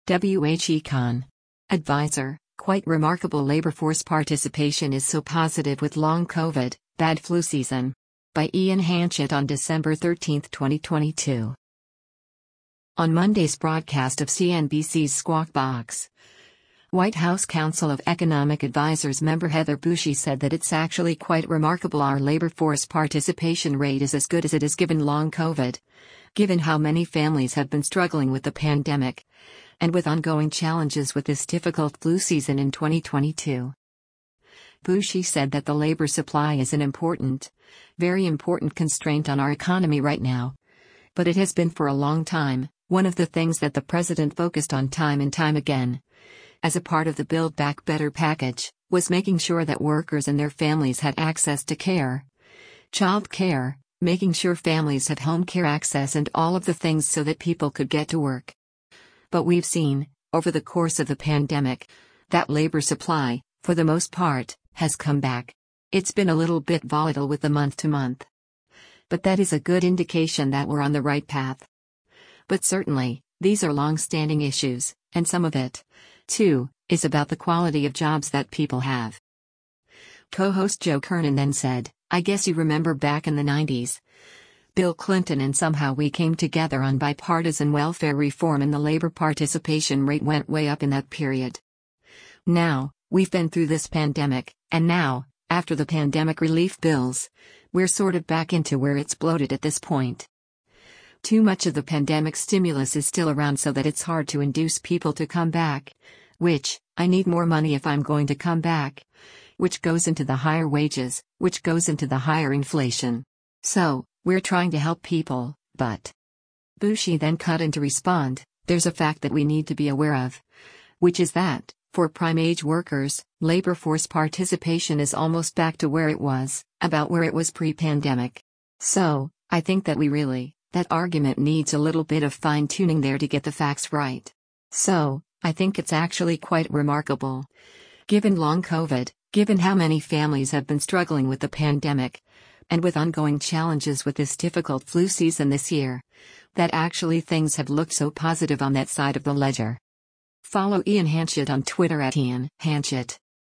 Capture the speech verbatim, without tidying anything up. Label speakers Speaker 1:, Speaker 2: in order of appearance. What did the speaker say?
Speaker 1: W H Econ. Advisor, quite remarkable labor force participation is so positive with long COVID, bad flu season. By Ian Hanchett on December thirteenth, twenty twenty-two. On Monday's broadcast of C N B C's Squawk Box, White House Council of Economic Advisers member Heather Bushey said that it's actually quite remarkable our labor force participation rate is as good as it is given long COVID, given how many families have been struggling with the pandemic, and with ongoing challenges with this difficult flu season in twenty twenty-two. Bushey said that the labor supply is an important, very important constraint on our economy right now. But it has been for a long time, one of the things that the president focused on time and time again, as a part of the Build Back Better package, was making sure that workers and their families had access to care, child care, making sure families had home care access and all of the things so that people could get to work. But we've seen, over the course of the pandemic, that labor supply, for the most part, has come back. It's been a little bit volatile with the month-to-month. But that is a good indication that we're on the right path. But certainly, these are long-standing issues, and some of it, too, is about the quality of jobs that people have. Co-host Joe Kernan then said, I guess you remember back in the nineties. Bill Clinton and somehow we came together on bipartisan welfare reform and the labor participation rate went way up in that period. Now, we've been through this pandemic, and now, after the pandemic relief bills, we're sort of back into where it's bloated at this point. Too much of the pandemic stimulus is still around so that it's hard to induce people to come back, which, I need more money if I'm going to come back, which goes into the higher wages, which goes into the higher inflation. So, we're trying to help people, but. Bushey then cut in to respond, there's a fact that we need to be aware of, which is that, for prime-age workers, labor force participation is almost back to where it was, about where it was pre-pandemic. So, I think that we really, that argument needs a little bit of fine-tuning there to get the facts right. So, I think it's actually quite remarkable. Given long COVID, given how many families have been struggling with the pandemic, and with ongoing challenges with this difficult flu season this year, that actually things have looked so positive on that side of the ledger. Follow Ian Hanchett on Twitter at Ian Hanchett.